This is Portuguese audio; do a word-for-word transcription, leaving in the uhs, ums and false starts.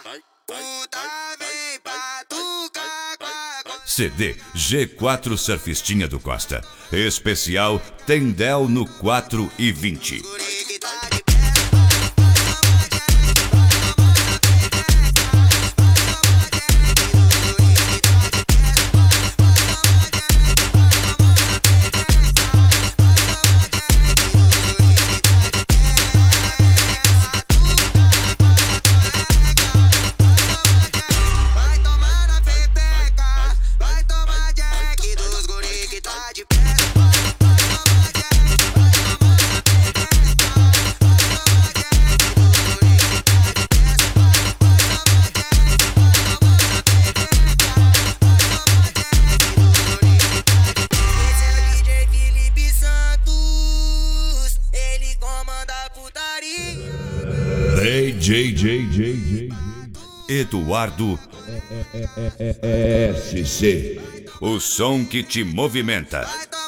C D G quatro Surfistinha do Costa. Especial Tendel no quatro e vinte. J J J J Eduardo S C. O som que te movimenta.